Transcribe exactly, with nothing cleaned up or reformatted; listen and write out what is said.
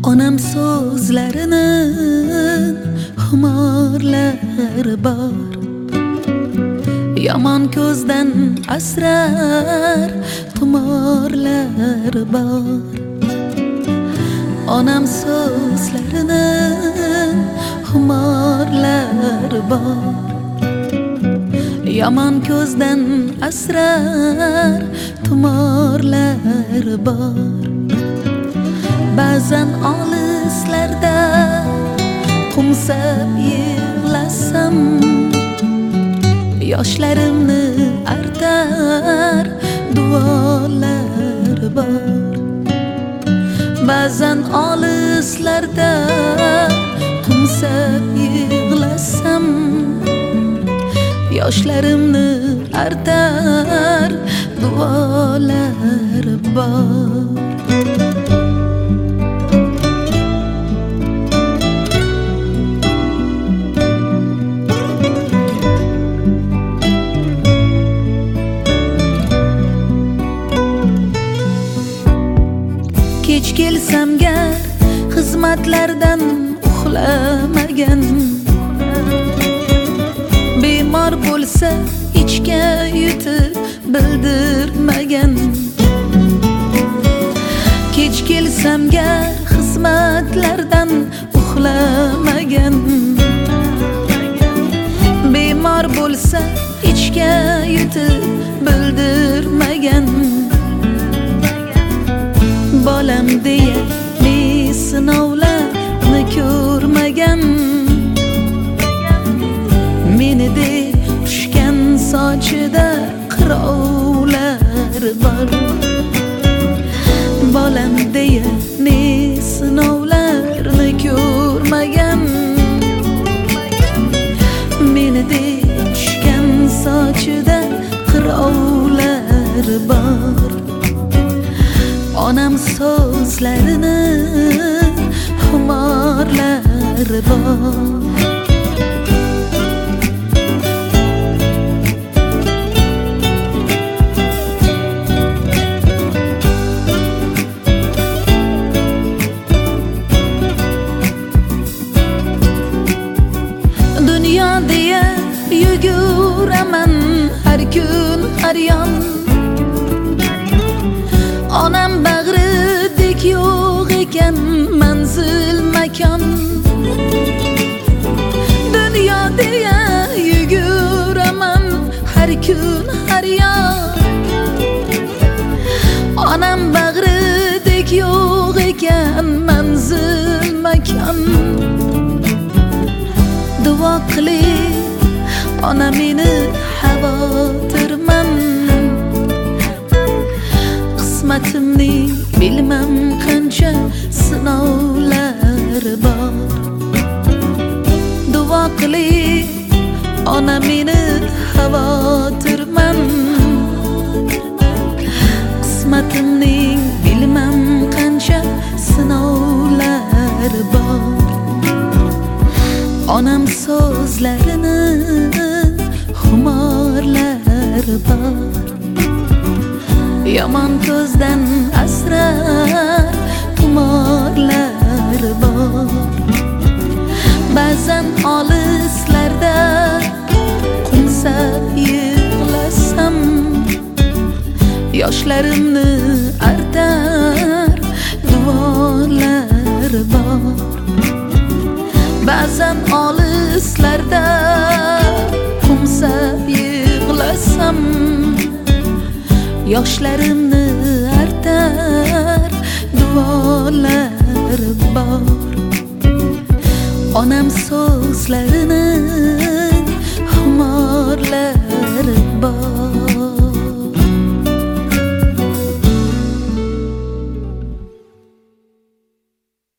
Onam so'zlarinin xumorlari bor. Yomon ko'zdan asrar tumorlari bor. Onam so'zlarinin xumorlari bor. Yomon ko'zdan asrar tumorlari bor. Ba'zan olislarda qumsab yig'lasam, yoshlarimni artar duolar bor. Ba'zan olislarda qumsab yig'lasam, yoshlarimni artar duolar bor. Kech kelsam gar xizmatlardan uxlamagan, bemor bo'lsa ichga yutib bildirmagan. Kech kelsam gar xizmatlardan uxlamagan, bemor bo'lsa ichga yutib bildirmagan. Bolam deya ne sinovlarni ko'rmagan, meni de tushgan sochida qirovlar bor. Bolam deya ne sinovlarni ko'rmagan, meni de tushgan sochida qirovlar bor. Onam so'zlarini xumorlari bor. Dunyo deya yuguraman har kun har yon. Onam bag'ridek yo'q ekan manzil makon. Dunyo deya yuguraman har kun har yon. Onam bag'ridek yo'q ekan manzil makon. Duo qiling ona meni xavotirman. Qismatimni bilmam qancha sinovlar bor. Duo qiling ona meni xavotirman. Qismatimni bilmam qancha sinovlar bor. Onam so'zlarini xumorlari bor. Yomon ko'zdan asrar tumorlar bor. Ba'zan olislarda qumsab yig'lasam, yoshlarimni artar duolar bor. Ba'zan olislarda qumsab yig'lasam, yoshlarimni artar duolar bor. Onam so'zlarini